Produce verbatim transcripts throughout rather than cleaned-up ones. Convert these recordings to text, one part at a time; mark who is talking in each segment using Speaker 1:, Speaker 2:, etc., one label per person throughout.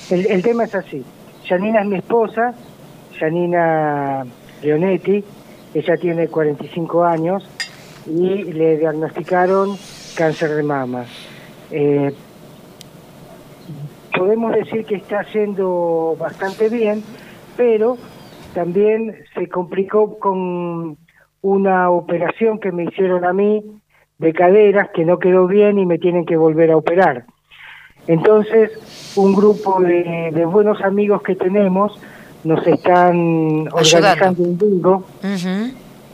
Speaker 1: el, el tema es así. Janina es mi esposa, Janina Leonetti, ella tiene cuarenta y cinco años y le diagnosticaron cáncer de mama. Eh, podemos decir que está yendo bastante bien, pero también se complicó con una operación que me hicieron a mí de caderas que no quedó bien y me tienen que volver a operar. Entonces, un grupo de, de buenos amigos que tenemos nos están organizando un bingo. Uh-huh.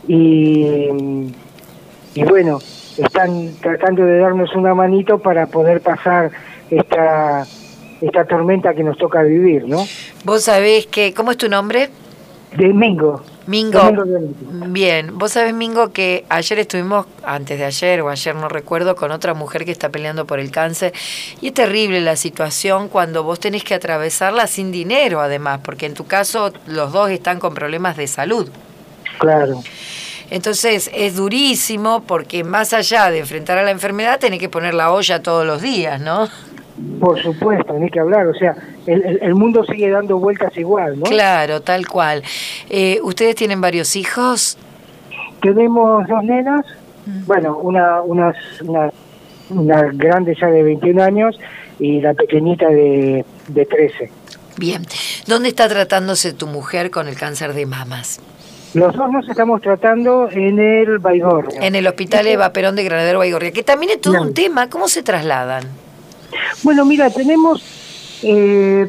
Speaker 1: y, y bueno, están tratando de darnos una manito para poder pasar esta, esta tormenta que nos toca vivir, ¿no?
Speaker 2: Vos sabés que, ¿cómo es tu nombre?
Speaker 1: De Mingo.
Speaker 2: Mingo, bien, vos sabés, Mingo, que ayer estuvimos, antes de ayer o ayer no recuerdo, con otra mujer que está peleando por el cáncer, y es terrible la situación cuando vos tenés que atravesarla sin dinero, además, porque en tu caso los dos están con problemas de salud.
Speaker 1: Claro.
Speaker 2: Entonces es durísimo porque más allá de enfrentar a la enfermedad tenés que poner la olla todos los días, ¿no?
Speaker 1: Por supuesto, ni que hablar, o sea, el, el, el mundo sigue dando vueltas igual, ¿no?
Speaker 2: Claro, tal cual. Eh, ¿Ustedes tienen varios hijos?
Speaker 1: Tenemos dos nenas, mm. bueno, una, una, una, una grande ya de veintiún años y la pequeñita de, de trece.
Speaker 2: Bien, ¿dónde está tratándose tu mujer con el cáncer de mamas?
Speaker 1: Los dos nos estamos tratando en el Baigorria.
Speaker 2: En el Hospital Eva Perón de Granadero Baigorria, que también es todo no. un tema. ¿Cómo se trasladan?
Speaker 1: Bueno, mira, tenemos, eh,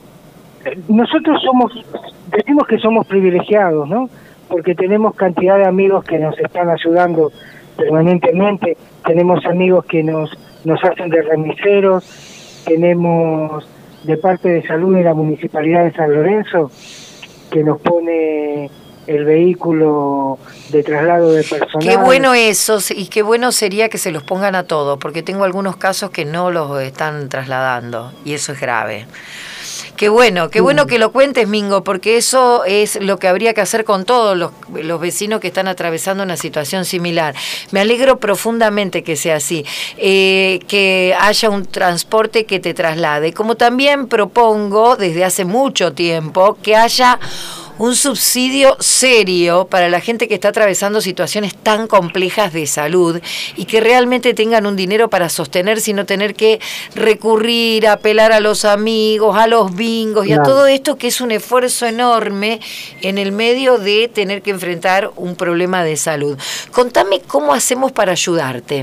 Speaker 1: nosotros somos, decimos que somos privilegiados, ¿no? Porque tenemos cantidad de amigos que nos están ayudando permanentemente, tenemos amigos que nos, nos hacen de remiseros, tenemos de parte de salud de la Municipalidad de San Lorenzo, que nos pone el vehículo de traslado de personal.
Speaker 2: Qué bueno eso, y qué bueno sería que se los pongan a todos, porque tengo algunos casos que no los están trasladando, y eso es grave. Qué bueno, qué bueno que lo cuentes, Mingo, porque eso es lo que habría que hacer con todos los, los vecinos que están atravesando una situación similar. Me alegro profundamente que sea así, eh, que haya un transporte que te traslade, como también propongo desde hace mucho tiempo que haya un subsidio serio para la gente que está atravesando situaciones tan complejas de salud y que realmente tengan un dinero para sostenerse y no tener que recurrir a apelar a los amigos, a los bingos y claro. a todo esto que es un esfuerzo enorme en el medio de tener que enfrentar un problema de salud. Contame cómo hacemos para ayudarte.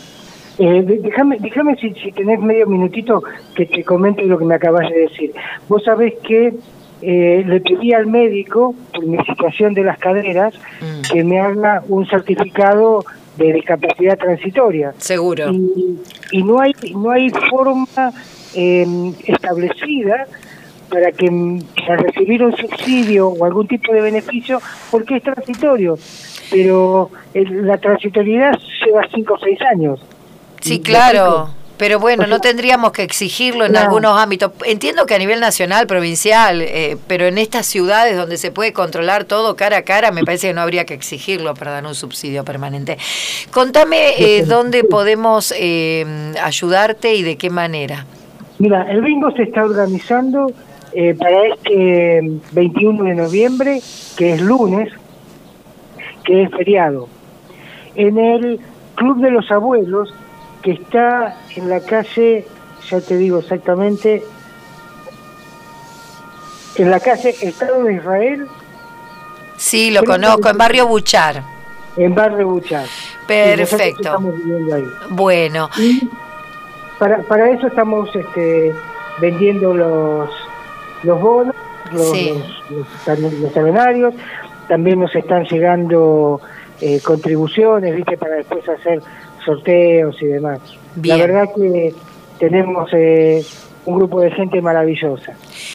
Speaker 1: Eh, déjame, déjame si, si tenés medio minutito que te comente lo que me acabas de decir. Vos sabés que Eh, le pedí al médico, por mi situación de las caderas, mm. que me haga un certificado de discapacidad transitoria.
Speaker 2: Seguro.
Speaker 1: Y, y no hay no hay forma eh, establecida para que para recibir un subsidio o algún tipo de beneficio, porque es transitorio. Pero el, la transitoriedad lleva cinco o seis años.
Speaker 2: Sí, claro. Pero bueno, no tendríamos que exigirlo en no. algunos ámbitos. Entiendo que a nivel nacional, provincial, eh, pero en estas ciudades donde se puede controlar todo cara a cara, me parece que no habría que exigirlo para dar un subsidio permanente. Contame eh, dónde podemos eh, ayudarte y de qué manera.
Speaker 1: Mira, el bingo se está organizando eh, para este veintiuno de noviembre, que es lunes, que es feriado, en el Club de los Abuelos, que está en la calle, ya te digo exactamente, en la calle Estado de Israel.
Speaker 2: Sí, lo conozco, en Barrio Buchar.
Speaker 1: En Barrio Buchar.
Speaker 2: Perfecto.
Speaker 1: Estamos viviendo ahí.
Speaker 2: Bueno.
Speaker 1: Y para, para eso estamos este, vendiendo los, los bonos, los, sí. los, los, los salarios. También nos están llegando eh, contribuciones, ¿viste? Para después hacer sorteos y demás. Bien. La verdad que tenemos eh, un grupo de gente maravillosa.